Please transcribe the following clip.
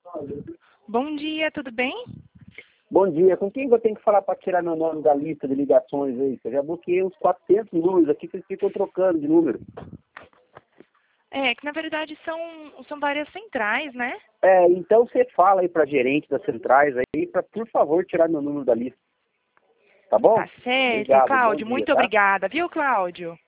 Bom dia, tudo bem? Bom dia, com quem eu tenho que falar para tirar meu nome da lista de ligações aí? Eu já bloqueei uns 400 números aqui que eles ficam trocando de número. É, que na verdade são várias centrais, né? Então você fala aí para gerente das centrais aí, para por favor tirar meu número da lista. Tá bom? Tá certo. Obrigado, bom Cláudio, dia, muito tá? obrigada, viu, Cláudio?